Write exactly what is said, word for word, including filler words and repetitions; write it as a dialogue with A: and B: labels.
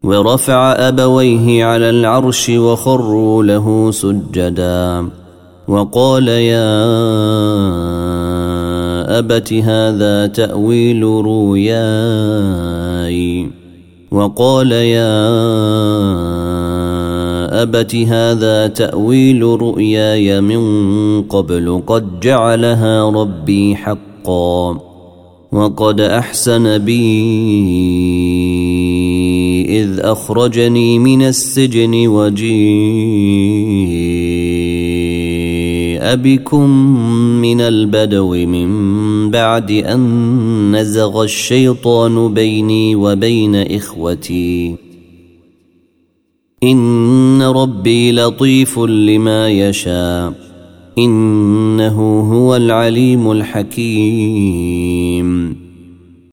A: ورفع أبويه على العرش وخروا له سجدا وقال يا أبت هذا تأويل رؤياي وقال يا أبت هذا تأويل رؤياي من قبل قد جعلها ربي حقا وقد أحسن بي إذ أخرجني من السجن وجيء بكم من البدو من بعد أن نزغ الشيطان بيني وبين إخوتي إن ربي لطيف لما يشاء إنه هو العليم الحكيم